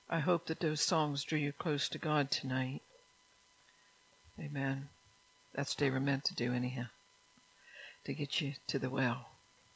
I hope that those songs drew you close to God tonight. Amen. That's what they were meant to do anyhow, to get you to the well.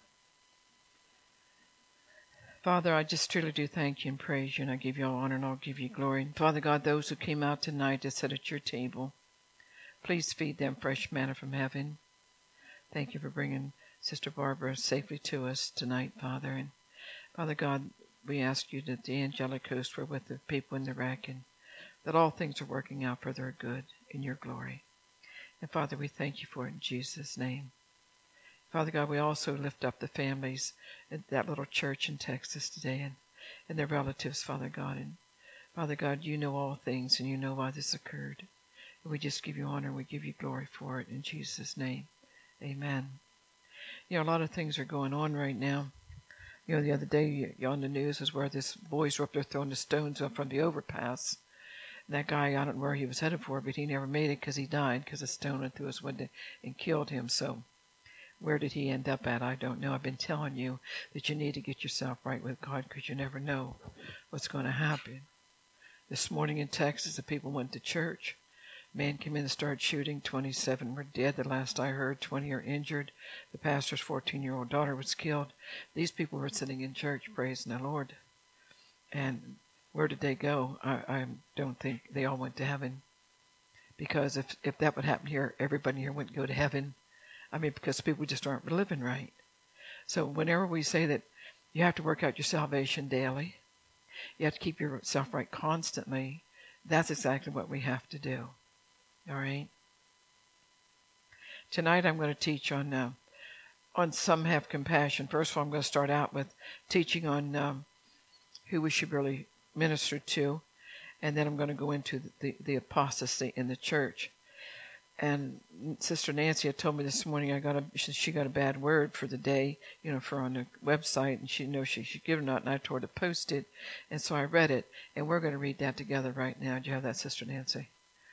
Father, I just truly do thank you and praise you, and I give you all honor and I'll give you glory. And Father God, those who came out tonight to sit at your table, please feed them fresh manna from heaven. Thank you for bringing Sister Barbara safely to us tonight, Father. And Father God, we ask you that the angelic host were with the people in the wreck, and that all things are working out for their good in your glory. And Father, we thank you for it in Jesus' name. Father God, we also lift up the families at that little church in Texas today and their relatives, Father God. And Father God, you know all things and you know why this occurred. And we just give you honor and we give you glory for it in Jesus' name. Amen. You know, a lot of things are going on right now. You know, the other day on the news was where this boys were up there throwing the stones up from the overpass. And that guy, I don't know where he was headed for, but he never made it because he died because a stone went through his window and killed him. So where did he end up at? I don't know. I've been telling you that you need to get yourself right with God because you never know what's going to happen. This morning in Texas, the people went to church. Man came in and started shooting. 27 were dead. The last I heard, 20 are injured. The pastor's 14-year-old daughter was killed. These people were sitting in church praising the Lord. And where did they go? I don't think they all went to heaven. Because if that would happen here, everybody here wouldn't go to heaven. I mean, because people just aren't living right. So whenever we say that you have to work out your salvation daily, you have to keep yourself right constantly, that's exactly what we have to do. All right? Tonight I'm going to teach on some have compassion. First of all, I'm going to start out with teaching on who we should really minister to, and then I'm going to go into the apostasy in the church. And Sister Nancy had told me this morning she got a bad word for the day, for on the website, and she knows she should give it not, and I told her to post it, and so I read it, and we're going to read that together right now. Do you have that, Sister Nancy?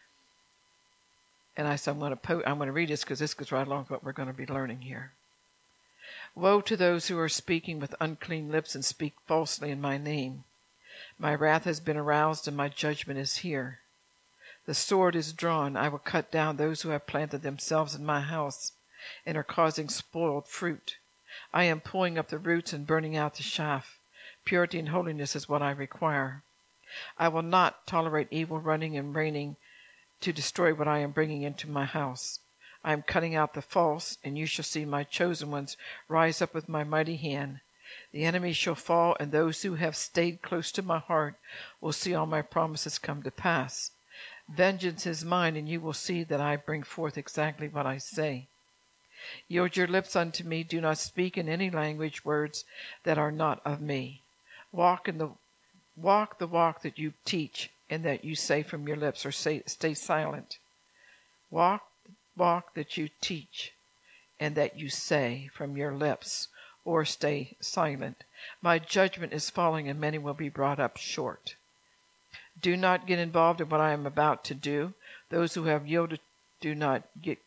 And I said, I'm going to read this because this goes right along with what we're going to be learning here. Woe to those who are speaking with unclean lips and speak falsely in my name. My wrath has been aroused and my judgment is here. The sword is drawn. I will cut down those who have planted themselves in my house and are causing spoiled fruit. I am pulling up the roots and burning out the chaff. Purity and holiness is what I require. I will not tolerate evil running and reigning to destroy what I am bringing into my house. I am cutting out the false, and you shall see my chosen ones rise up with my mighty hand. The enemy shall fall, and those who have stayed close to my heart will see all my promises come to pass. Vengeance is mine, and you will see that I bring forth exactly what I say. Yield your lips unto me. Do not speak in any language words that are not of me. Walk the walk that you teach and that you say from your lips, or stay silent. Walk that you teach and that you say from your lips, or stay silent. My judgment is falling, and many will be brought up short. Do not get involved in what I am about to do. Those who have yielded do not get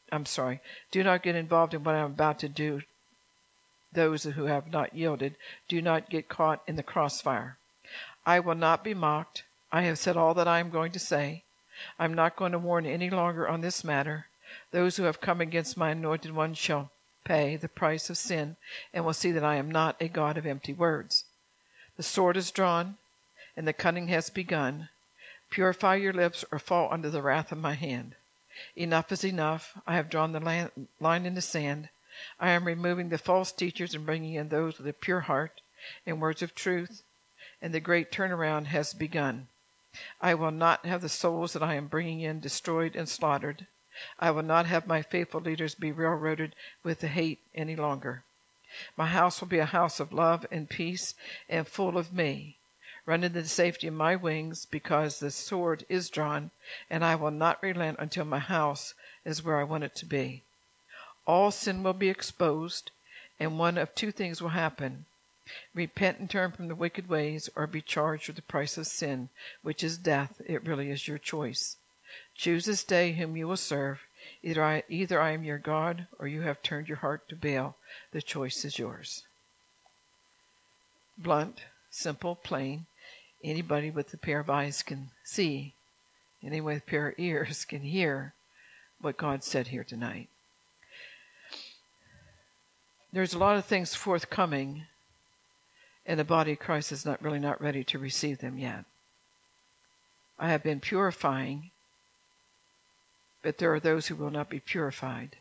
involved in what I am about to do. Those who have not yielded do not get caught in the crossfire. I will not be mocked. I have said all that I am going to say. I'm not going to warn any longer on this matter. Those who have come against my anointed one shall pay the price of sin and will see that I am not a God of empty words. The sword is drawn, and the cutting has begun. Purify your lips or fall under the wrath of my hand. Enough is enough. I have drawn the line in the sand. I am removing the false teachers and bringing in those with a pure heart and words of truth, and the great turnaround has begun. I will not have the souls that I am bringing in destroyed and slaughtered. I will not have my faithful leaders be railroaded with the hate any longer. My house will be a house of love and peace and full of me. Run into the safety of my wings, because the sword is drawn, and I will not relent until my house is where I want it to be. All sin will be exposed, and one of two things will happen. Repent and turn from the wicked ways, or be charged with the price of sin, which is death. It really is your choice. Choose this day whom you will serve. Either I am your God, or you have turned your heart to Baal. The choice is yours. Blunt, simple, plain. Anybody with a pair of eyes can see. Anyone with a pair of ears can hear what God said here tonight. There's a lot of things forthcoming, and the body of Christ is not ready to receive them yet. I have been purifying, but there are those who will not be purified.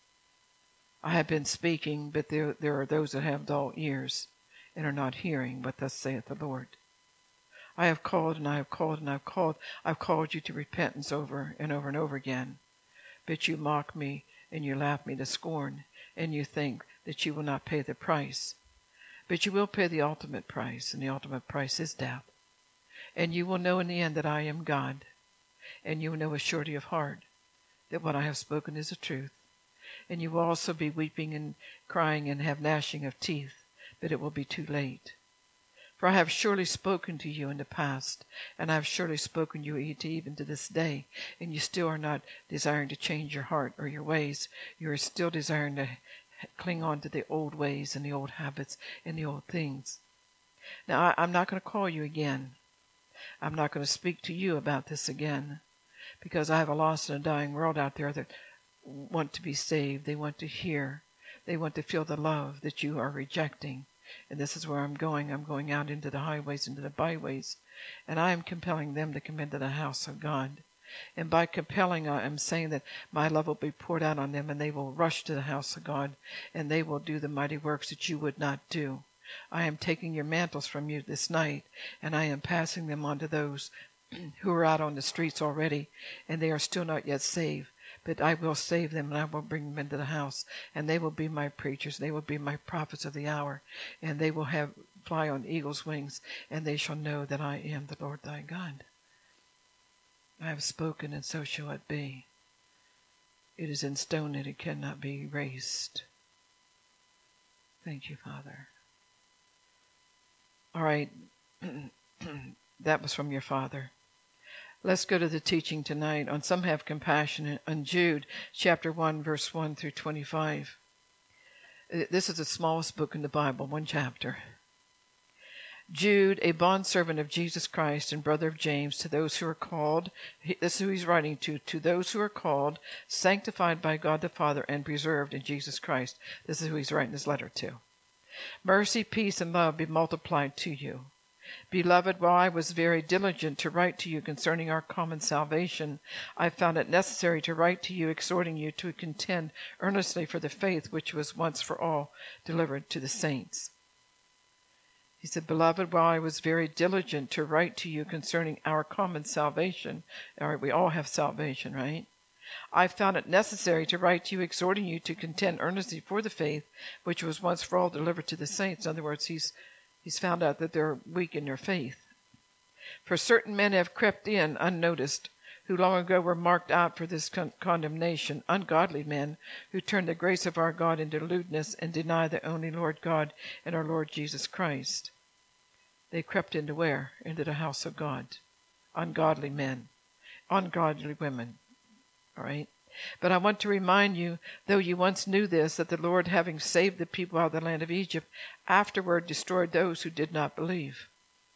I have been speaking, but there are those that have dull ears and are not hearing what thus saith the Lord. I have called and I have called and I have called. I've called you to repentance over and over and over again. But you mock me and you laugh me to scorn, and you think that you will not pay the price. But you will pay the ultimate price, and the ultimate price is death. And you will know in the end that I am God, and you will know with surety of heart that what I have spoken is the truth. And you will also be weeping and crying and have gnashing of teeth, but it will be too late. For I have surely spoken to you in the past, and I have surely spoken to you even to this day, and you still are not desiring to change your heart or your ways. You are still desiring to cling on to the old ways and the old habits and the old things. Now, I'm not going to call you again. I'm not going to speak to you about this again, because I have a lost and a dying world out there that want to be saved. They want to hear. They want to feel the love that you are rejecting. And this is where I'm going. I'm going out into the highways, into the byways, and I am compelling them to come into the house of God. And by compelling, I am saying that my love will be poured out on them, and they will rush to the house of God, and they will do the mighty works that you would not do. I am taking your mantles from you this night, and I am passing them on to those who are out on the streets already, and they are still not yet saved. But I will save them, and I will bring them into the house, and they will be my preachers. They will be my prophets of the hour, and they will fly on eagle's wings, and they shall know that I am the Lord thy God. I have spoken, and so shall it be. It is in stone, and it cannot be erased. Thank you, Father. All right, that was from your Father. Let's go to the teaching tonight on Some Have Compassion on Jude, chapter 1, verse 1 through 25. This is the smallest book in the Bible, one chapter. Jude, a bondservant of Jesus Christ and brother of James, to those who are called, this is who he's writing to those who are called, sanctified by God the Father, and preserved in Jesus Christ. This is who he's writing this letter to. Mercy, peace, and love be multiplied to you. Beloved, while I was very diligent to write to you concerning our common salvation, I found it necessary to write to you, exhorting you to contend earnestly for the faith which was once for all delivered to the saints. He said, Beloved, while I was very diligent to write to you concerning our common salvation, all right, we all have salvation, right? I found it necessary to write to you, exhorting you to contend earnestly for the faith which was once for all delivered to the saints. In other words, he's found out that they're weak in their faith. For certain men have crept in unnoticed, who long ago were marked out for this condemnation, ungodly men who turn the grace of our God into lewdness and deny the only Lord God and our Lord Jesus Christ. They crept into where? Into the house of God. Ungodly men, ungodly women. All right? But I want to remind you, though you once knew this, that the Lord, having saved the people out of the land of Egypt, afterward destroyed those who did not believe.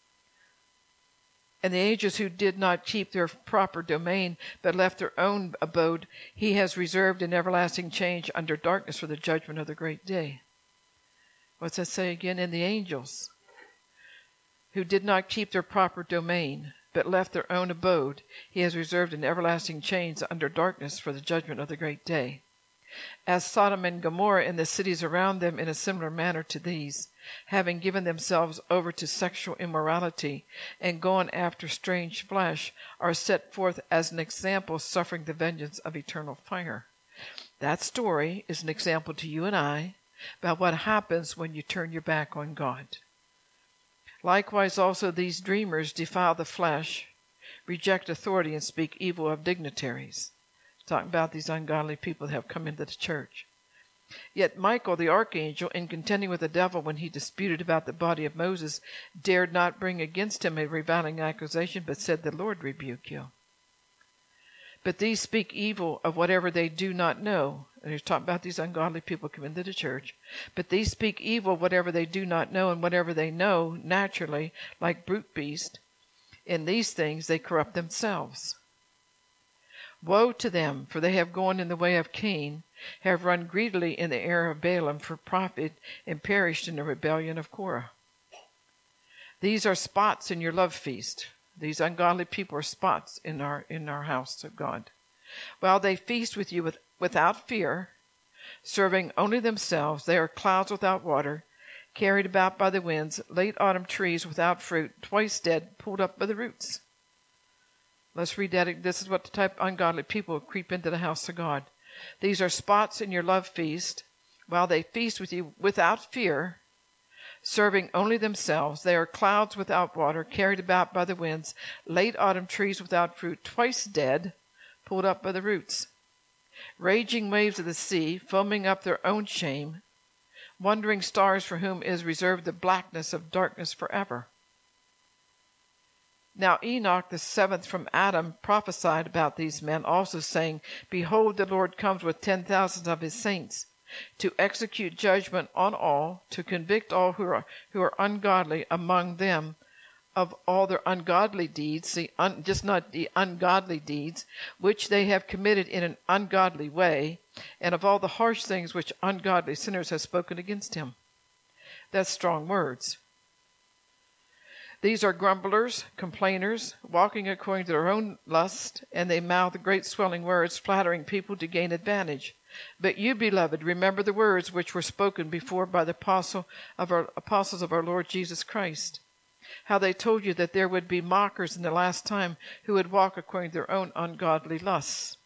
And the angels who did not keep their proper domain, but left their own abode, he has reserved in everlasting change under darkness for the judgment of the great day. What's that say again? And the angels who did not keep their proper domain, but left their own abode, he has reserved in everlasting chains under darkness for the judgment of the great day. As Sodom and Gomorrah and the cities around them in a similar manner to these, having given themselves over to sexual immorality and gone after strange flesh, are set forth as an example, suffering the vengeance of eternal fire. That story is an example to you and I about what happens when you turn your back on God. Likewise also these dreamers defile the flesh, reject authority, and speak evil of dignitaries. Talking about these ungodly people that have come into the church. Yet Michael the archangel, in contending with the devil when he disputed about the body of Moses, dared not bring against him a reviling accusation, but said, The Lord rebuke you. But these speak evil of whatever they do not know. And he's talking about these ungodly people come into the church. But these speak evil of whatever they do not know, and whatever they know, naturally, like brute beasts, In these things they corrupt themselves. Woe to them, for they have gone in the way of Cain, have run greedily in the error of Balaam for profit, and perished in the rebellion of Korah. These are spots in your love feast. These ungodly people are spots in our house of God. While they feast with you without fear, serving only themselves, they are clouds without water, carried about by the winds, late autumn trees without fruit, twice dead, pulled up by the roots. Let's read that. This is what the type of ungodly people creep into the house of God. These are spots in your love feast. While they feast with you without fear, serving only themselves, they are clouds without water, carried about by the winds, late autumn trees without fruit, twice dead, pulled up by the roots. Raging waves of the sea, foaming up their own shame, wandering stars for whom is reserved the blackness of darkness forever. Now Enoch, the seventh from Adam, prophesied about these men, also saying, Behold, the Lord comes with 10,000 of his saints, to execute judgment on all, to convict all who are ungodly among them of all their ungodly deeds, just not the ungodly deeds, which they have committed in an ungodly way, and of all the harsh things which ungodly sinners have spoken against him. That's strong words. These are grumblers, complainers, walking according to their own lust, and they mouth great swelling words, flattering people to gain advantage. But you, beloved, remember the words which were spoken before by the apostles of our Lord Jesus Christ, how they told you that there would be mockers in the last time who would walk according to their own ungodly lusts.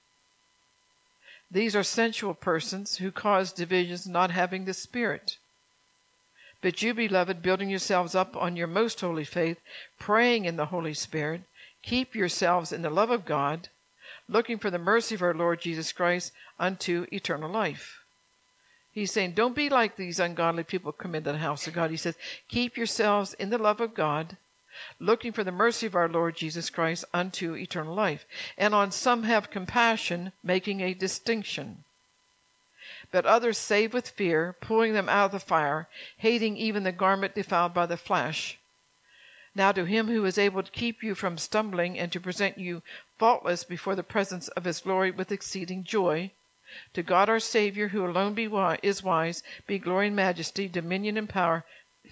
These are sensual persons who cause divisions, not having the Spirit. But you, beloved, building yourselves up on your most holy faith, praying in the Holy Spirit, keep yourselves in the love of God, looking for the mercy of our Lord Jesus Christ unto eternal life. He's saying, don't be like these ungodly people who come into the house of God. He says, keep yourselves in the love of God, looking for the mercy of our Lord Jesus Christ unto eternal life. And on some have compassion, making a distinction. But others save with fear, pulling them out of the fire, hating even the garment defiled by the flesh. Now to him who is able to keep you from stumbling and to present you faultless before the presence of his glory with exceeding joy, to God our Savior, who alone is wise, be glory and majesty, dominion and power,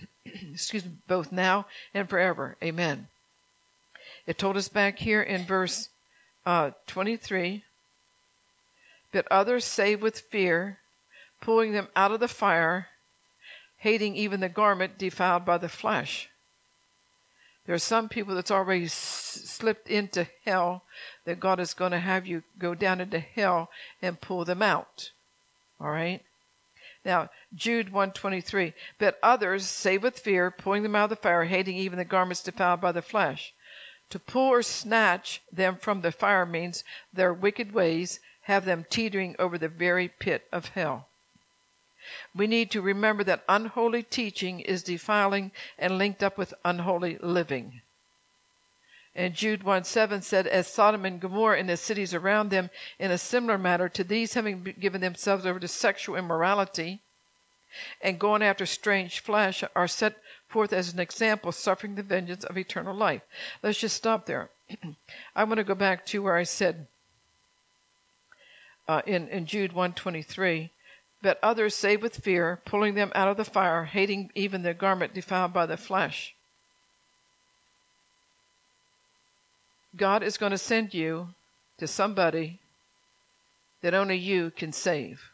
both now and forever. Amen. It told us back here in verse 23, but others save with fear, pulling them out of the fire, hating even the garment defiled by the flesh. There are some people that's already slipped into hell that God is going to have you go down into hell and pull them out. All right? Now, Jude 1:23, but others save with fear, pulling them out of the fire, hating even the garments defiled by the flesh. To pull or snatch them from the fire means their wicked ways have them teetering over the very pit of hell. We need to remember that unholy teaching is defiling and linked up with unholy living. And Jude 1:7 said, as Sodom and Gomorrah and the cities around them, in a similar manner to these, having given themselves over to sexual immorality and going after strange flesh, are set forth as an example, suffering the vengeance of eternal life. Let's just stop there. I want to go back to where I said in Jude 1:23, but others save with fear, pulling them out of the fire, hating even the garment defiled by the flesh. God is going to send you to somebody that only you can save.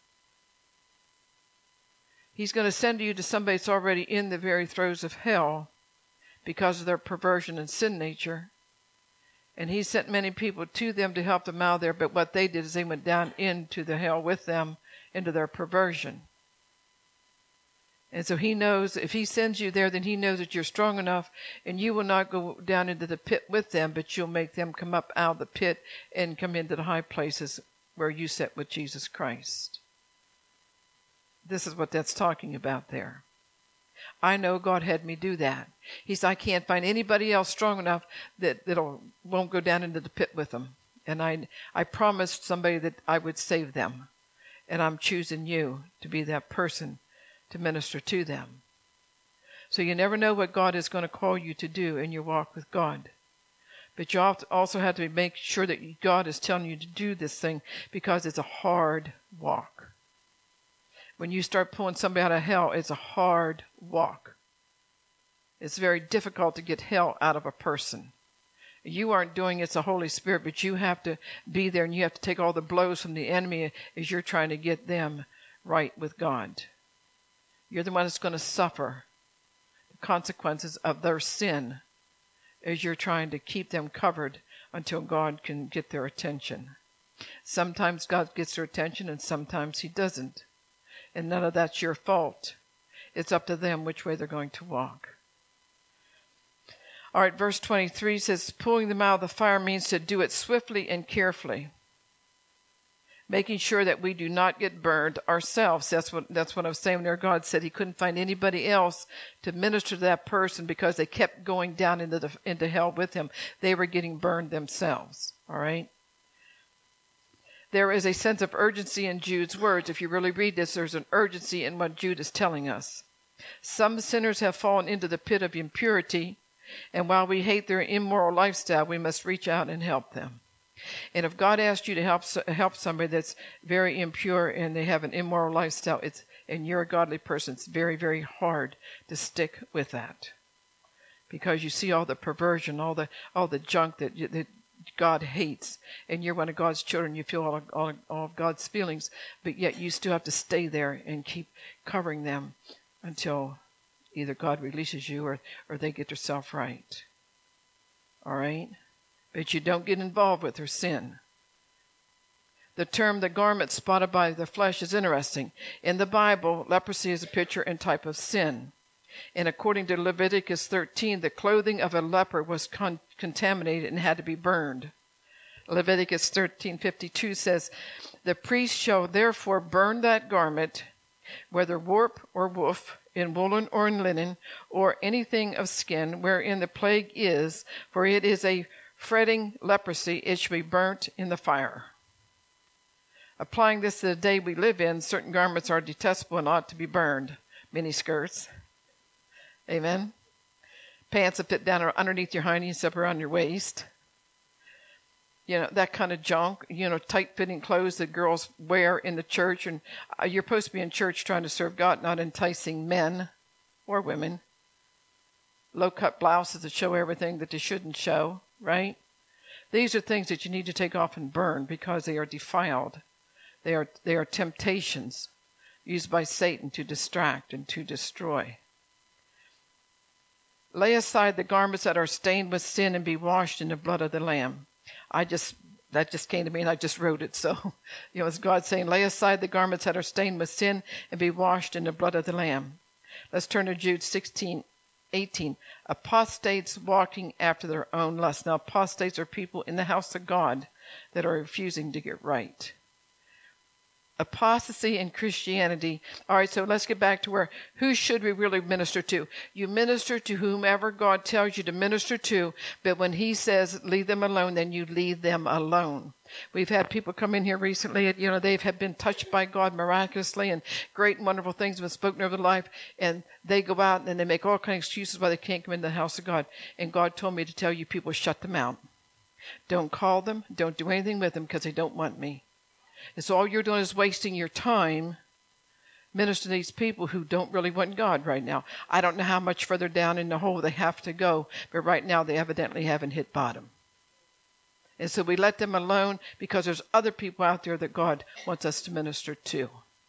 He's going to send you to somebody that's already in the very throes of hell because of their perversion and sin nature. And he sent many people to them to help them out there, but what they did is they went down into the hell with them, into their perversion. And so he knows if he sends you there, then he knows that you're strong enough and you will not go down into the pit with them, but you'll make them come up out of the pit and come into the high places where you sit with Jesus Christ. This is what that's talking about there. I know God had me do that. He said, I can't find anybody else strong enough that won't go down into the pit with them. And I promised somebody that I would save them. And I'm choosing you to be that person to minister to them. So you never know what God is going to call you to do in your walk with God. But you also have to make sure that God is telling you to do this thing, because it's a hard walk. When you start pulling somebody out of hell, it's a hard walk. It's very difficult to get hell out of a person. You aren't doing it, it's the Holy Spirit, but you have to be there, and you have to take all the blows from the enemy as you're trying to get them right with God. You're the one that's going to suffer the consequences of their sin as you're trying to keep them covered until God can get their attention. Sometimes God gets their attention and sometimes he doesn't. And none of that's your fault. It's up to them which way they're going to walk. All right, verse 23 says, pulling them out of the fire means to do it swiftly and carefully, making sure that we do not get burned ourselves. That's what I was saying there. God said he couldn't find anybody else to minister to that person because they kept going down into hell with him. They were getting burned themselves. All right? There is a sense of urgency in Jude's words. If you really read this, there's an urgency in what Jude is telling us. Some sinners have fallen into the pit of impurity, and while we hate their immoral lifestyle, we must reach out and help them. And if God asked you to help somebody that's very impure and they have an immoral lifestyle, and you're a godly person, it's very, very hard to stick with that, because you see all the perversion, all the junk that God hates, and you're one of God's children. You feel all of God's feelings, but yet you still have to stay there and keep covering them until either God releases you or they get themselves right. All right? But you don't get involved with their sin. The term the garment spotted by the flesh is interesting. In the Bible, leprosy is a picture and type of sin. And according to Leviticus 13, the clothing of a leper was contaminated and had to be burned. Leviticus 13:52 says, the priest shall therefore burn that garment, whether warp or woof, in woolen or in linen, or anything of skin, wherein the plague is, for it is a fretting leprosy, it shall be burnt in the fire. Applying this to the day we live in, certain garments are detestable and ought to be burned. Mini skirts. Amen. Pants that fit down underneath your hiney up around your waist. You know, that kind of junk. You know, tight-fitting clothes that girls wear in the church. And you're supposed to be in church trying to serve God, not enticing men or women. Low-cut blouses that show everything that they shouldn't show, right? These are things that you need to take off and burn because they are defiled. They are temptations used by Satan to distract and to destroy. Lay aside the garments that are stained with sin and be washed in the blood of the Lamb. That just came to me and I just wrote it. So, it's God saying, lay aside the garments that are stained with sin and be washed in the blood of the Lamb. Let's turn to Jude 16:18. Apostates walking after their own lust. Now, apostates are people in the house of God that are refusing to get right. Apostasy in Christianity. All right, so let's get back to who should we really minister to? You minister to whomever God tells you to minister to, but when he says leave them alone, then you leave them alone. We've had people come in here recently, they have been touched by God miraculously, and great and wonderful things have been spoken over their life, and they go out and they make all kinds of excuses why they can't come into the house of God. And God told me to tell you people, shut them out. Don't call them. Don't do anything with them because they don't want me. And so all you're doing is wasting your time ministering to these people who don't really want God right now. I don't know how much further down in the hole they have to go, but right now they evidently haven't hit bottom. And so we let them alone because there's other people out there that God wants us to minister to.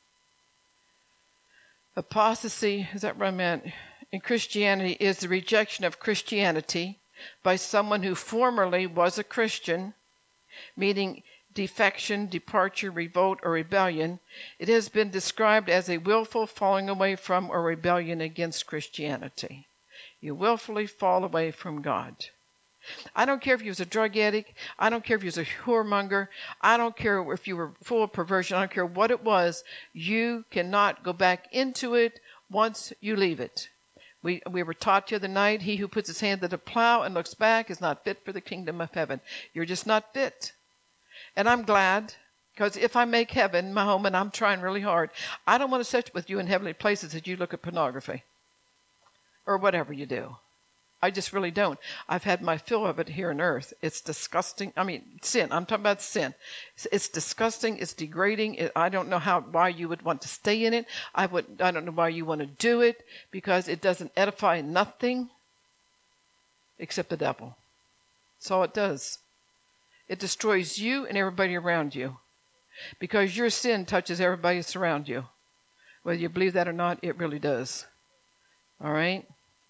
Apostasy, is that what I meant? In Christianity is the rejection of Christianity by someone who formerly was a Christian, meaning defection, departure, revolt, or rebellion. It has been described as a willful falling away from or rebellion against Christianity. You willfully fall away from God. I don't care if you was a drug addict. I don't care if you was a whoremonger. I don't care if you were full of perversion. I don't care what it was. You cannot go back into it once you leave it. We were taught the other night, he who puts his hand to the plow and looks back is not fit for the kingdom of heaven. You're just not fit. And I'm glad, because if I make heaven my home, and I'm trying really hard, I don't want to sit with you in heavenly places as you look at pornography or whatever you do. I just really don't. I've had my fill of it here on earth. It's disgusting. I mean, sin. I'm talking about sin. It's disgusting. It's degrading. I don't know why you would want to stay in it. I don't know why you want to do it, because it doesn't edify nothing except the devil. That's all it does. It destroys you and everybody around you, because your sin touches everybody that's around you. Whether you believe that or not, it really does. All right?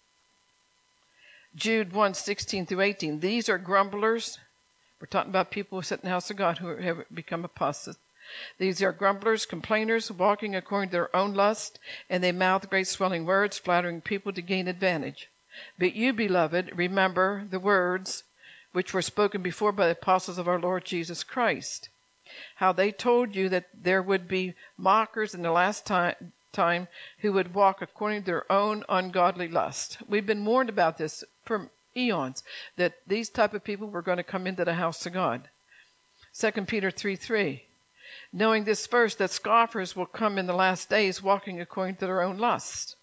Jude 1:16-18. These are grumblers. We're talking about people who sit in the house of God who have become apostates. These are grumblers, complainers, walking according to their own lust, and they mouth great swelling words, flattering people to gain advantage. But you, beloved, remember the words which were spoken before by the apostles of our Lord Jesus Christ, how they told you that there would be mockers in the last time who would walk according to their own ungodly lust. We've been warned about this for eons, that these type of people were going to come into the house of God. 2 Peter 3:3. Knowing this first, that scoffers will come in the last days walking according to their own lust.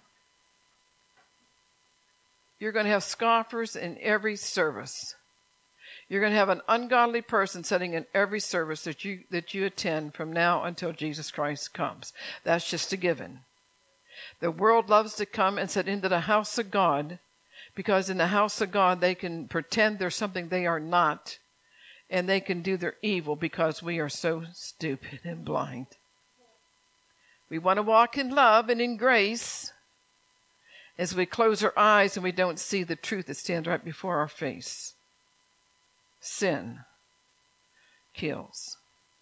You're going to have scoffers in every service. You're going to have an ungodly person sitting in every service that you attend from now until Jesus Christ comes. That's just a given. The world loves to come and sit into the house of God, because in the house of God they can pretend they're something they are not, and they can do their evil because we are so stupid and blind. We want to walk in love and in grace as we close our eyes and we don't see the truth that stands right before our face. Sin kills.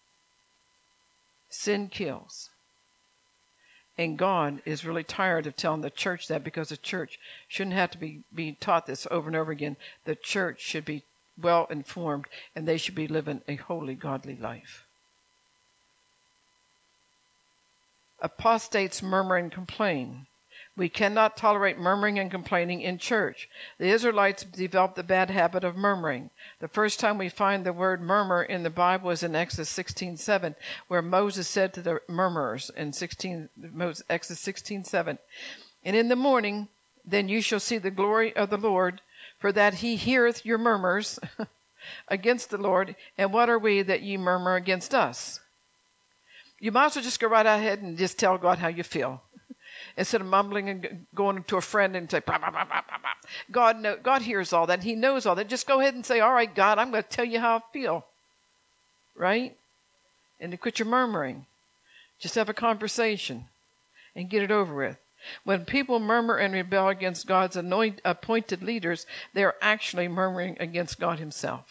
Sin kills. And God is really tired of telling the church that, because the church shouldn't have to be taught this over and over again. The church should be well informed, and they should be living a holy, godly life. Apostates murmur and complain. We cannot tolerate murmuring and complaining in church. The Israelites developed the bad habit of murmuring. The first time we find the word murmur in the Bible is in Exodus 16:7, where Moses said to the murmurers in Exodus 16:7, "And in the morning, then you shall see the glory of the Lord, for that he heareth your murmurs against the Lord. And what are we that ye murmur against us?" You might as well just go right ahead and just tell God how you feel, instead of mumbling and going to a friend and say, blah, blah, blah, blah, blah. God hears all that. He knows all that. Just go ahead and say, all right, God, I'm going to tell you how I feel. Right? And to quit your murmuring. Just have a conversation and get it over with. When people murmur and rebel against God's appointed leaders, they are actually murmuring against God himself.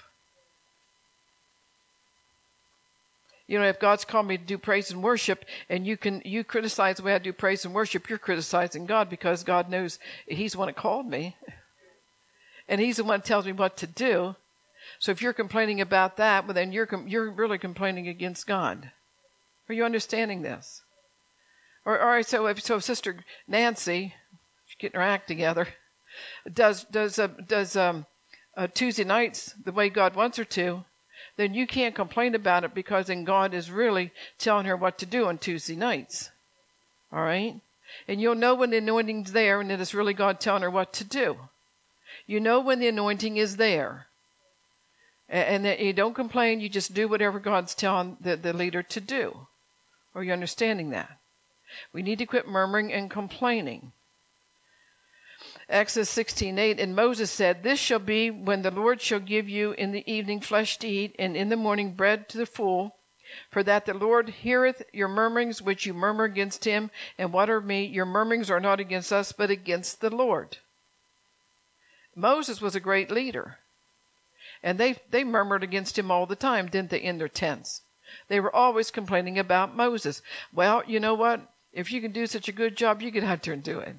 You know, if God's called me to do praise and worship, and you criticize the way I do praise and worship, you're criticizing God, because God knows he's the one that called me. And he's the one that tells me what to do. So if you're complaining about that, well, then you're really complaining against God. Are you understanding this? All right, so Sister Nancy, she's getting her act together, does Tuesday nights the way God wants her to, then you can't complain about it, because then God is really telling her what to do on Tuesday nights. All right? And you'll know when the anointing's there and it is really God telling her what to do. You know when the anointing is there. And you don't complain, you just do whatever God's telling the leader to do. Are you understanding that? We need to quit murmuring and complaining. Exodus 16:8, and Moses said, "This shall be when the Lord shall give you in the evening flesh to eat, and in the morning bread to the full, for that the Lord heareth your murmurings which you murmur against him. And what are me? Your murmurings are not against us, but against the Lord." Moses was a great leader. And they murmured against him all the time, didn't they, in their tents? They were always complaining about Moses. Well, you know what? If you can do such a good job, you get out there and do it.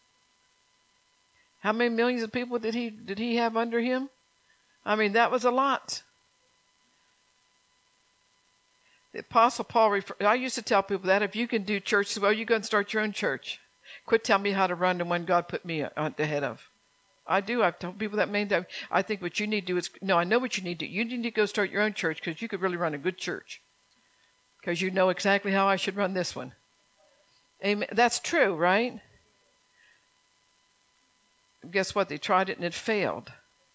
How many millions of people did he have under him? I mean, that was a lot. The Apostle Paul, I used to tell people that if you can do church well, you go and start your own church. Quit telling me how to run the one God put me at the head of. I do. I've told people that many times. I think what you need to do is, no, I know what you need to do. You need to go start your own church, because you could really run a good church. Because you know exactly how I should run this one. Amen. That's true, right? guess what? They tried it and it failed.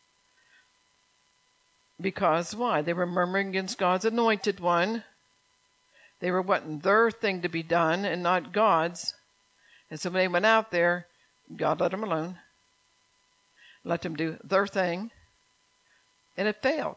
Because why? They were murmuring against God's anointed one. They were wanting their thing to be done and not God's. And so when they went out there, God let them alone. Let them do their thing. And it failed.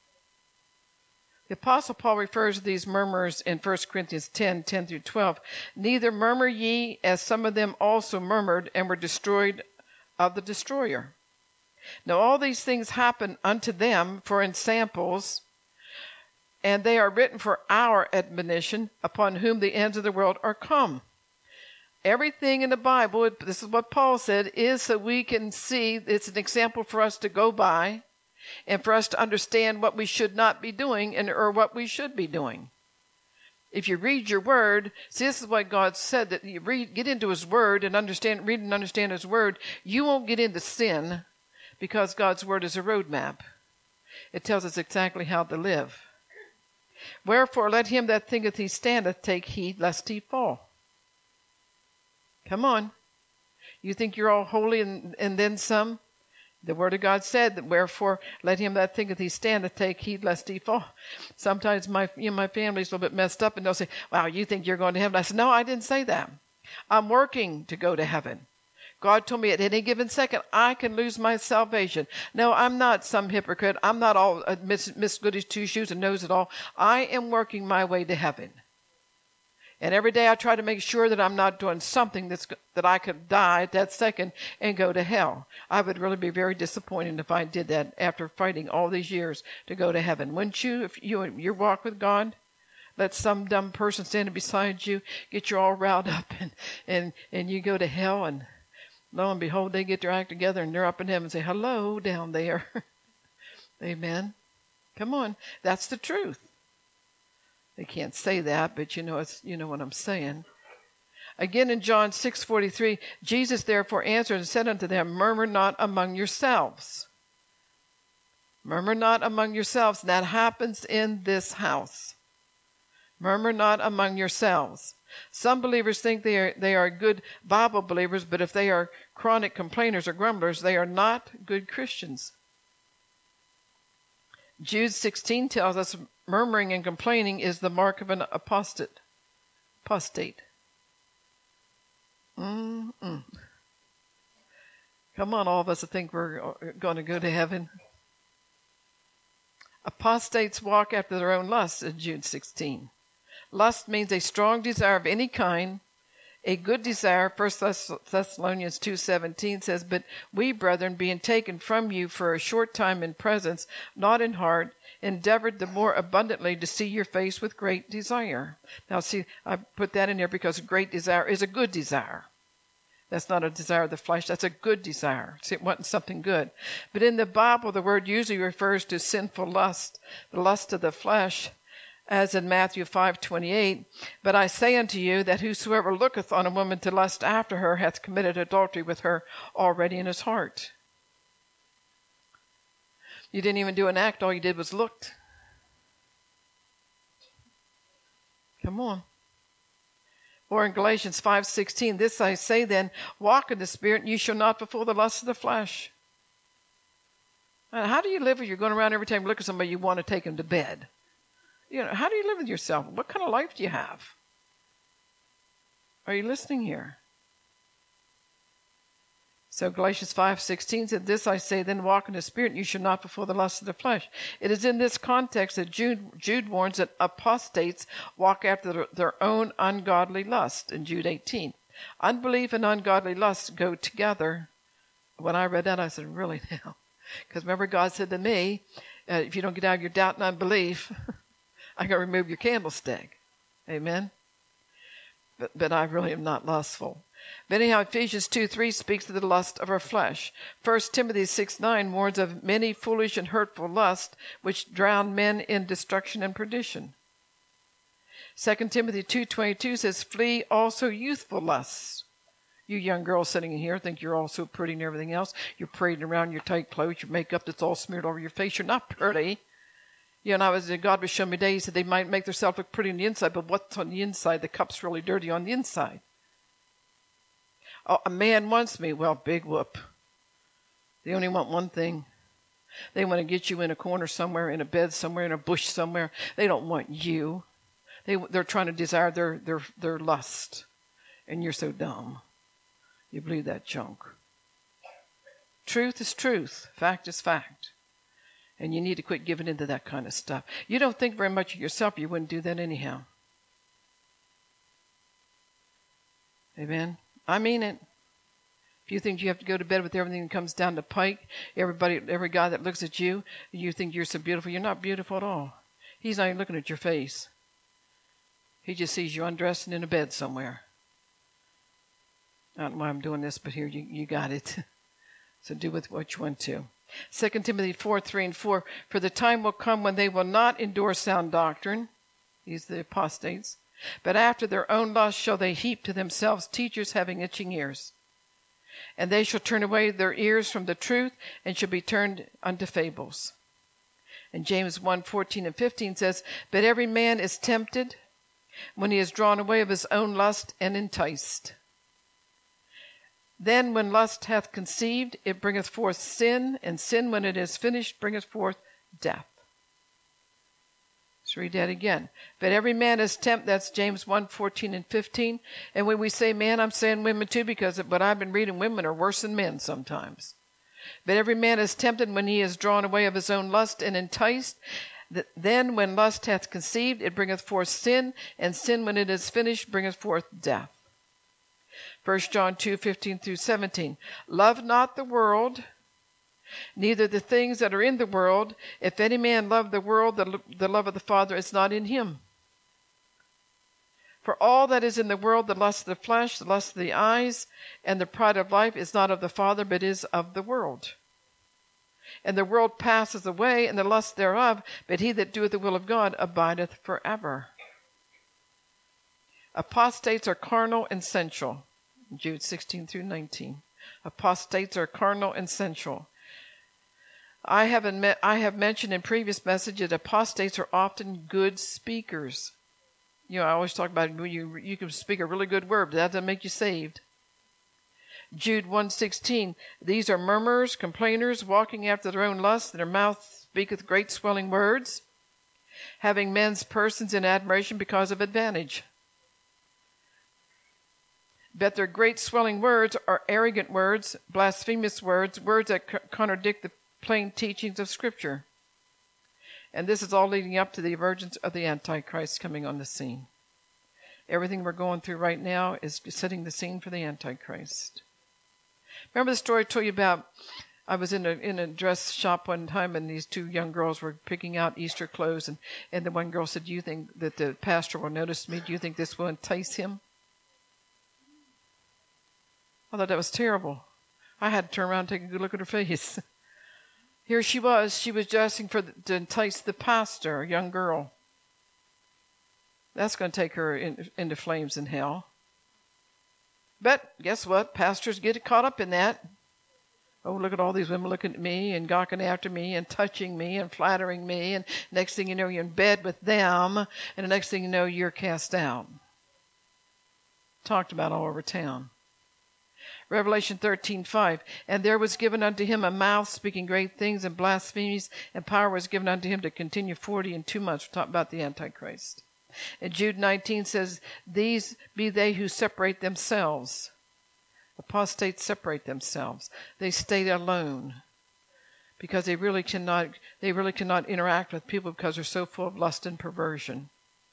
The Apostle Paul refers to these murmurers in 1 Corinthians 10 through 12. Neither murmur ye, as some of them also murmured, and were destroyed of the destroyer. Now all these things happen unto them for ensamples, and they are written for our admonition, upon whom the ends of the world are come. Everything in the Bible, this is what Paul said, is so we can see, it's an example for us to go by, and for us to understand what we should not be doing or what we should be doing. If you read your word, see, this is what God said, that you get into his word and read and understand his word, you won't get into sin, because God's word is a roadmap. It tells us exactly how to live. Wherefore let him that thinketh he standeth take heed lest he fall. Come on. You think you're all holy and then some? The word of God said that, wherefore let him that thinketh he standeth take heed lest he fall. Sometimes my family's a little bit messed up and they'll say, wow, you think you're going to heaven? I said, no, I didn't say that. I'm working to go to heaven. God told me at any given second I can lose my salvation. No, I'm not some hypocrite. I'm not all Miss Goody Two-Shoes and knows it all. I am working my way to heaven. And every day I try to make sure that I'm not doing something that I could die at that second and go to hell. I would really be very disappointed if I did that after fighting all these years to go to heaven. Wouldn't you, if your walk with God? Let some dumb person standing beside you get you all riled up and you go to hell, and lo and behold, they get their act together and they're up in heaven and say, hello down there. Amen. Come on. That's the truth. They can't say that, but you know what I'm saying. Again in John 6:43, Jesus therefore answered and said unto them, murmur not among yourselves. Murmur not among yourselves. That happens in this house. Murmur not among yourselves. Some believers think they are good Bible believers, but if they are chronic complainers or grumblers, they are not good Christians. Jude 16 tells us murmuring and complaining is the mark of an apostate. Come on, all of us that think we're going to go to heaven. Apostates walk after their own lusts in Jude 16. Lust means a strong desire of any kind. A good desire, 1 Thessalonians 2:17 says, but we, brethren, being taken from you for a short time in presence, not in heart, endeavored the more abundantly to see your face with great desire. Now see, I put that in there because great desire is a good desire. That's not a desire of the flesh, that's a good desire. See, wanting something good. But in the Bible, the word usually refers to sinful lust, the lust of the flesh, as in Matthew 5:28, but I say unto you that whosoever looketh on a woman to lust after her hath committed adultery with her already in his heart. You didn't even do an act, all you did was looked. Come on. Or in Galatians 5:16, this I say then, walk in the Spirit, and you shall not fulfill the lust of the flesh. Now, how do you live if you're going around every time you look at somebody you want to take them to bed? How do you live with yourself? What kind of life do you have? Are you listening here? So Galatians 5:16 said, this I say, then walk in the Spirit, and you shall not fulfill the lust of the flesh. It is in this context that Jude warns that apostates walk after their own ungodly lust in Jude 18. Unbelief and ungodly lust go together. When I read that, I said, really now? Because remember, God said to me, if you don't get out of your doubt and unbelief, I'm going to remove your candlestick. Amen? But I really am not lustful. But anyhow, Ephesians 2:3 speaks of the lust of our flesh. 1 Timothy 6:9 warns of many foolish and hurtful lusts, which drown men in destruction and perdition. 2 Timothy 2:22 says, flee also youthful lusts. You young girls sitting in here think you're all so pretty and everything else. You're parading around your tight clothes, your makeup that's all smeared over your face. You're not pretty. And God was showing me today, he said they might make themselves look pretty on the inside, but what's on the inside? The cup's really dirty on the inside. Oh, a man wants me. Well, big whoop. They only want one thing. They want to get you in a corner somewhere, in a bed somewhere, in a bush somewhere. They don't want you. They're trying to desire their lust. And you're so dumb. You believe that junk. Truth is truth. Fact is fact. And you need to quit giving into that kind of stuff. You don't think very much of yourself. You wouldn't do that anyhow. Amen? I mean it. If you think you have to go to bed with everything that comes down the pike, every guy that looks at you, you think you're so beautiful. You're not beautiful at all. He's not even looking at your face. He just sees you undressing in a bed somewhere. I don't know why I'm doing this, but here you got it. So do with what you want to. 2 Timothy 4:3-4. For the time will come when they will not endure sound doctrine. These are the apostates. But after their own lust shall they heap to themselves teachers having itching ears. And they shall turn away their ears from the truth and shall be turned unto fables. And James 1:14-15 says, But every man is tempted when he is drawn away of his own lust and enticed. Then when lust hath conceived, it bringeth forth sin, and sin when it is finished bringeth forth death. Let's read that again. But every man is tempted, that's James 1:14-15. And when we say man, I'm saying women too, because what I've been reading, women are worse than men sometimes. But every man is tempted when he is drawn away of his own lust and enticed. Then when lust hath conceived, it bringeth forth sin, and sin when it is finished bringeth forth death. 1 John 2:15-17. Love not the world, neither the things that are in the world. If any man love the world, the love of the Father is not in him. For all that is in the world, the lust of the flesh, the lust of the eyes, and the pride of life is not of the Father, but is of the world. And the world passeth away, and the lust thereof, but he that doeth the will of God abideth forever. Apostates are carnal and sensual. Jude 16-19. Apostates are carnal and sensual. I have mentioned in previous messages that apostates are often good speakers. You know, I always talk about you can speak a really good word, but that doesn't make you saved. Jude 1:16. These are murmurers, complainers, walking after their own lusts, and their mouth speaketh great swelling words, having men's persons in admiration because of advantage. But their great swelling words are arrogant words, blasphemous words, words that contradict the plain teachings of Scripture. And this is all leading up to the emergence of the Antichrist coming on the scene. Everything we're going through right now is setting the scene for the Antichrist. Remember the story I told you about? I was in a dress shop one time, and these two young girls were picking out Easter clothes, and the one girl said, do you think that the pastor will notice me? Do you think this will entice him? I thought that was terrible. I had to turn around and take a good look at her face. Here she was dressing to entice the pastor, a young girl. That's going to take her into flames in hell. But guess what? Pastors get caught up in that. Oh, look at all these women looking at me and gawking after me and touching me and flattering me. And next thing you know, you're in bed with them. And the next thing you know, you're cast out. Talked about all over town. Revelation 13:5. And there was given unto him a mouth speaking great things and blasphemies, and power was given unto him to continue 42 months. We're talking about the Antichrist. And Jude 19 says, these be they who separate themselves. Apostates separate themselves. They stay alone because they really cannot interact with people because they're so full of lust and perversion.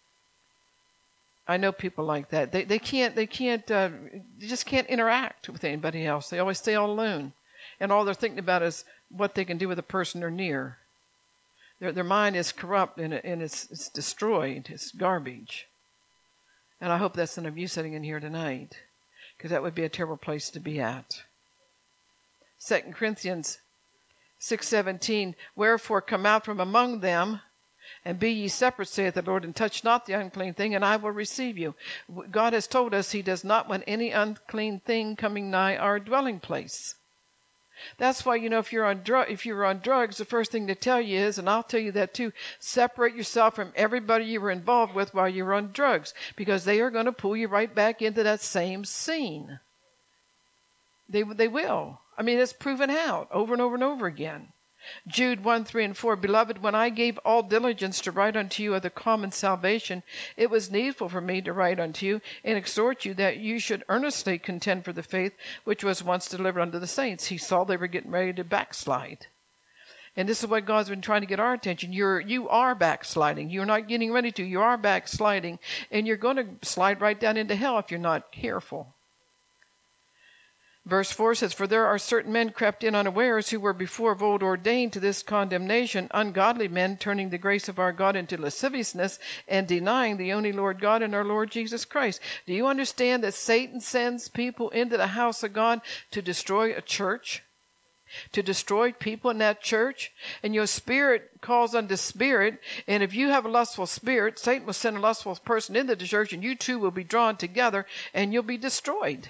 I know people like that. They just can't interact with anybody else. They always stay all alone. And all they're thinking about is what they can do with a person they're near. Their mind is corrupt and it's destroyed. It's garbage. And I hope that's none of you sitting in here tonight, because that would be a terrible place to be at. 2 Corinthians 6:17, wherefore come out from among them, and be ye separate, saith the Lord, and touch not the unclean thing, and I will receive you. God has told us he does not want any unclean thing coming nigh our dwelling place. That's why, if you're on drugs, the first thing to tell you is, and I'll tell you that too, separate yourself from everybody you were involved with while you were on drugs, because they are going to pull you right back into that same scene. They will. I mean, it's proven out over and over and over again. Jude 1, 3, and 4, Beloved, when I gave all diligence to write unto you of the common salvation, it was needful for me to write unto you and exhort you that you should earnestly contend for the faith which was once delivered unto the saints. He saw they were getting ready to backslide. And this is what God's been trying to get our attention. You are backsliding. You're not getting ready to. You are backsliding. And you're going to slide right down into hell if you're not careful. Verse 4 says, For there are certain men crept in unawares who were before of old ordained to this condemnation, ungodly men, turning the grace of our God into lasciviousness and denying the only Lord God and our Lord Jesus Christ. Do you understand that Satan sends people into the house of God to destroy a church? To destroy people in that church? And your spirit calls unto spirit, and if you have a lustful spirit, Satan will send a lustful person into the church, and you two will be drawn together, and you'll be destroyed.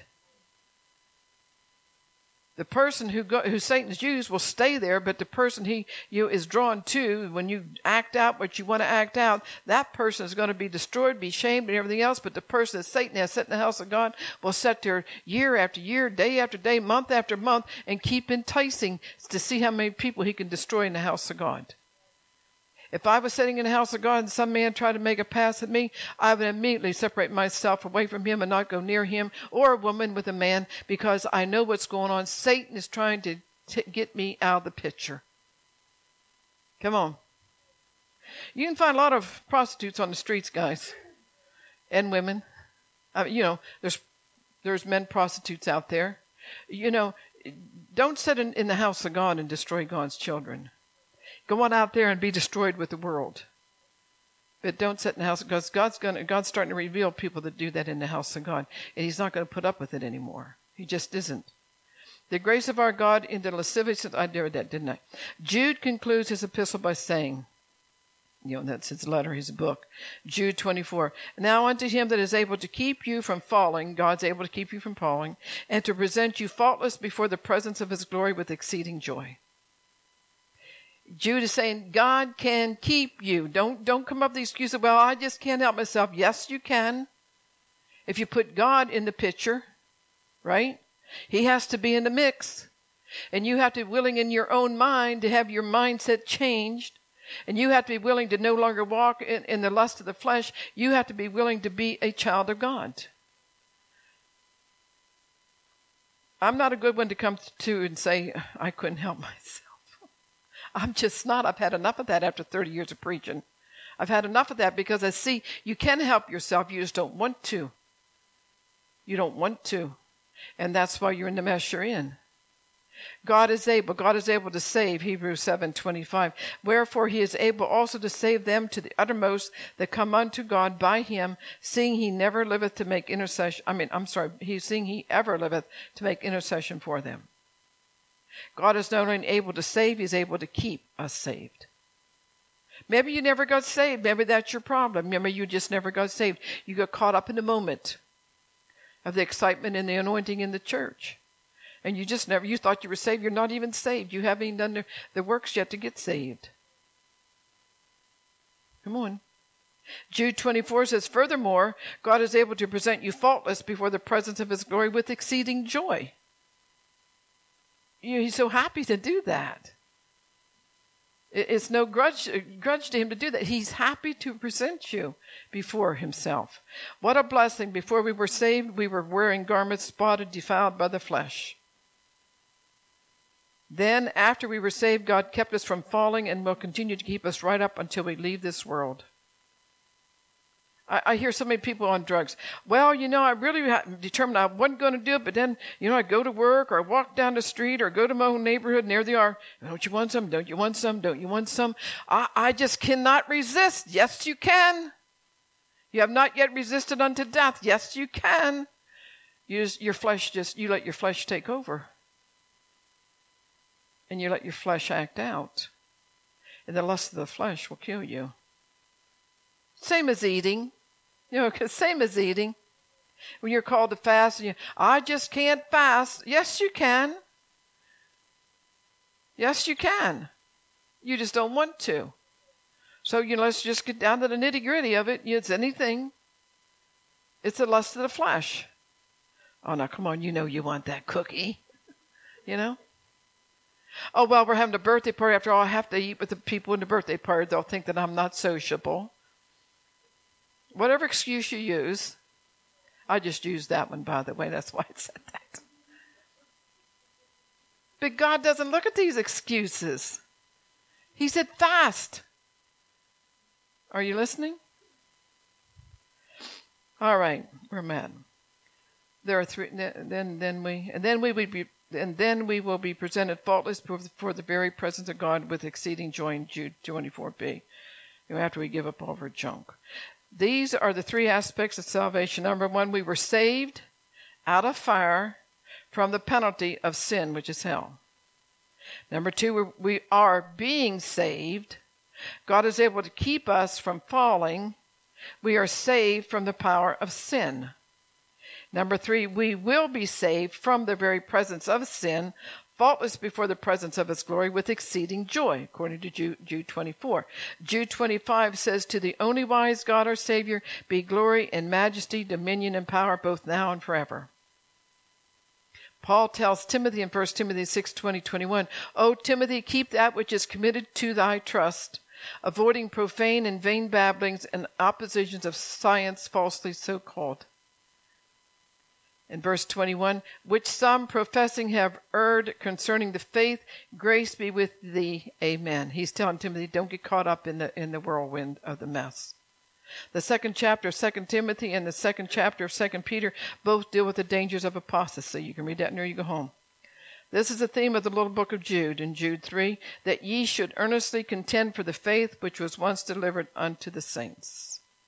The person who Satan's used will stay there, but the person he is drawn to, when you act out what you want to act out, that person is going to be destroyed, be shamed, and everything else. But the person that Satan has set in the house of God will sit there year after year, day after day, month after month, and keep enticing to see how many people he can destroy in the house of God. If I was sitting in the house of God and some man tried to make a pass at me, I would immediately separate myself away from him and not go near him, or a woman with a man, because I know what's going on. Satan is trying to get me out of the picture. Come on. You can find a lot of prostitutes on the streets, guys, and women. There's men prostitutes out there. Don't sit in the house of God and destroy God's children. Go on out there and be destroyed with the world. But don't sit in the house, because God's starting to reveal people that do that in the house of God. And he's not going to put up with it anymore. He just isn't. The grace of our God into lasciviousness. I did that, didn't I? Jude concludes his epistle by saying, that's his letter, his book. Jude 24. Now unto him that is able to keep you from falling, God's able to keep you from falling, and to present you faultless before the presence of his glory with exceeding joy. Jude is saying God can keep you. Don't come up with the excuse of, well, I just can't help myself. Yes, you can. If you put God in the picture, right? He has to be in the mix. And you have to be willing in your own mind to have your mindset changed. And you have to be willing to no longer walk in the lust of the flesh. You have to be willing to be a child of God. I'm not a good one to come to and say, I couldn't help myself. I'm just not. I've had enough of that after 30 years of preaching. I've had enough of that because I see you can help yourself. You just don't want to. You don't want to. And that's why you're in the mess you're in. God is able. God is able to save, Hebrews 7:25. Wherefore he is able also to save them to the uttermost that come unto God by him, seeing he never liveth to make intercession. Seeing he ever liveth to make intercession for them. God is not only able to save, he's able to keep us saved. Maybe you never got saved. Maybe that's your problem. Maybe you just never got saved. You got caught up in the moment of the excitement and the anointing in the church. And you thought you were saved. You're not even saved. You haven't even done the works yet to get saved. Come on. Jude 24 says, Furthermore, God is able to present you faultless before the presence of his glory with exceeding joy. He's so happy to do that. It's no grudge to him to do that. He's happy to present you before himself. What a blessing. Before we were saved, we were wearing garments spotted, defiled by the flesh. Then, after we were saved, God kept us from falling and will continue to keep us right up until we leave this world. I hear so many people on drugs. Well, I really determined I wasn't going to do it, but then, I go to work or I walk down the street or go to my own neighborhood and there they are. Don't you want some? Don't you want some? Don't you want some? I just cannot resist. Yes, you can. You have not yet resisted unto death. Yes, you can. You let your flesh take over. And you let your flesh act out. And the lust of the flesh will kill you. Same as eating. Same as eating. When you're called to fast, and I just can't fast. Yes, you can. Yes, you can. You just don't want to. So, let's just get down to the nitty-gritty of it. It's anything. It's the lust of the flesh. Oh, now, come on. You want that cookie. you know? Oh, well, we're having a birthday party. After all, I have to eat with the people in the birthday party. They'll think that I'm not sociable. Whatever excuse you use. I just used that one, by the way. That's why I said that. But God doesn't look at these excuses. He said fast. Are you listening? All right, we're mad. There are three. Then we will be presented faultless before the very presence of God with exceeding joy in Jude 24b. After we give up all of our junk. These are the three aspects of salvation. Number one, we were saved out of fire from the penalty of sin, which is hell. Number two, we are being saved. God is able to keep us from falling. We are saved from the power of sin. Number three, we will be saved from the very presence of sin, faultless before the presence of his glory with exceeding joy, according to Jude 24. Jude 25 says, to the only wise God our Savior be glory and majesty, dominion and power, both now and forever. Paul tells Timothy in 1 Timothy 6:20-21, O Timothy, keep that which is committed to thy trust, avoiding profane and vain babblings and oppositions of science falsely so called. In verse 21, which some professing have erred concerning the faith, grace be with thee. Amen. He's telling Timothy, don't get caught up in the whirlwind of the mess. The second chapter of 2 Timothy and the second chapter of 2 Peter both deal with the dangers of apostasy. You can read that near you go home. This is the theme of the little book of Jude, in Jude 3, that ye should earnestly contend for the faith which was once delivered unto the saints.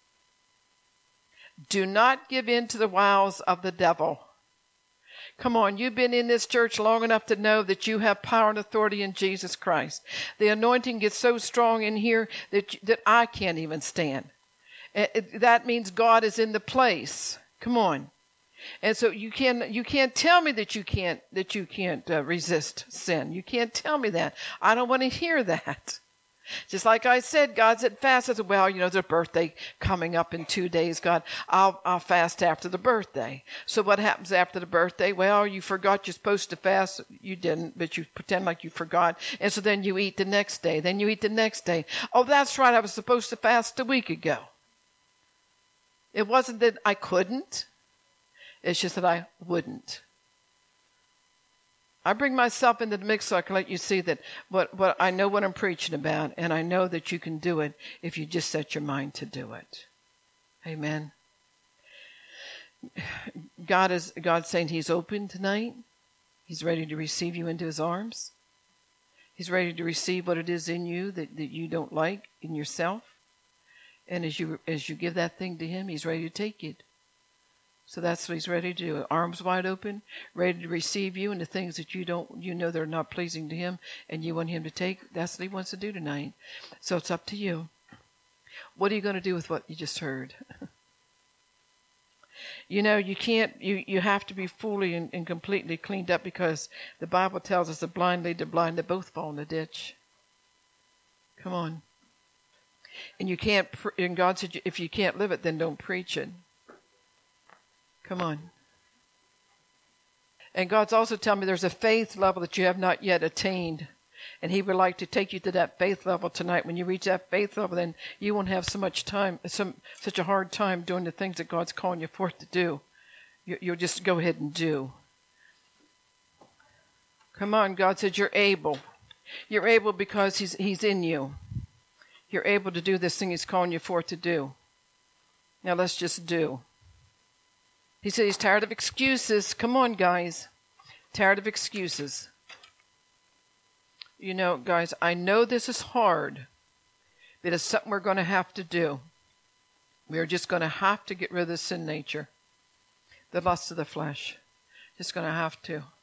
Do not give in to the wiles of the devil. Come on, you've been in this church long enough to know that you have power and authority in Jesus Christ. The anointing gets so strong in here that I can't even stand. That means God is in the place. Come on. And so you can't tell me that you can't resist sin. You can't tell me that. I don't want to hear that. Just like I said, God said fast. I said, well, there's a birthday coming up in 2 days, God. I'll fast after the birthday. So what happens after the birthday? Well, you forgot you're supposed to fast. You didn't, but you pretend like you forgot. And so then you eat the next day. Then you eat the next day. Oh, that's right. I was supposed to fast a week ago. It wasn't that I couldn't. It's just that I wouldn't. I bring myself into the mix so I can let you see that what I know what I'm preaching about, and I know that you can do it if you just set your mind to do it. Amen. God's saying he's open tonight. He's ready to receive you into his arms. He's ready to receive what it is in you that you don't like in yourself. And as you give that thing to him, he's ready to take it. So that's what he's ready to do. Arms wide open, ready to receive you and the things that you know they're not pleasing to him and you want him to take. That's what he wants to do tonight. So it's up to you. What are you going to do with what you just heard? You can't, you have to be fully and completely cleaned up, because the Bible tells us the blind lead the blind, they both fall in the ditch. Come on. And God said, if you can't live it, then don't preach it. Come on. And God's also telling me there's a faith level that you have not yet attained. And he would like to take you to that faith level tonight. When you reach that faith level, then you won't have so much time, such a hard time doing the things that God's calling you forth to do. You'll just go ahead and do. Come on, God said you're able. You're able because he's in you. You're able to do this thing he's calling you forth to do. Now let's just do. He said he's tired of excuses. Come on, guys. Tired of excuses. Guys, I know this is hard, but it's something we're going to have to do. We're just going to have to get rid of the sin nature, the lust of the flesh. Just going to have to.